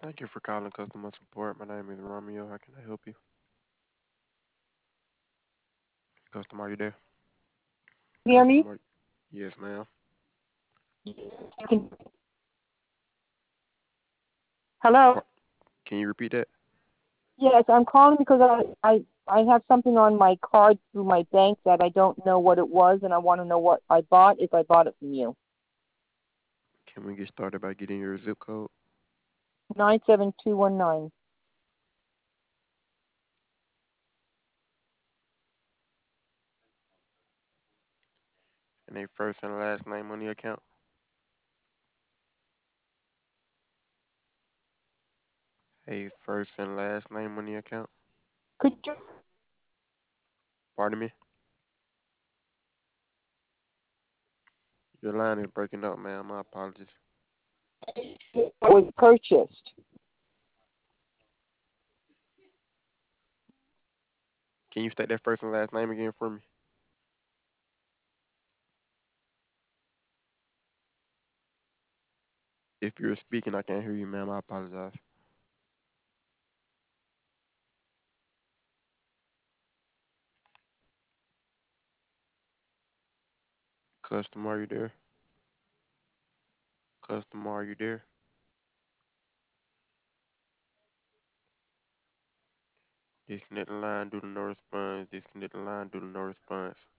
Thank you for calling customer support. My name is Romeo. How can I help you? Customer, are you there? Hear me? Customer, yes, ma'am. Hello? Par- Can you repeat that? Yes, I'm calling because I have something on my card through my bank that I don't know what it was, and I want to know what I bought if I bought it from you. Can we get started by getting your zip code 97219. and a first and last name on the account? A first and last name on the account? Could you Pardon me? Your line is breaking up, ma'am. My apologies. what was purchased? Can you state that first and last name again for me? If you're speaking, I can't hear you, ma'am. I apologize. Customer, are you there? Customer, are you there? Disconnect the line due to no response. Disconnect the line due to no response.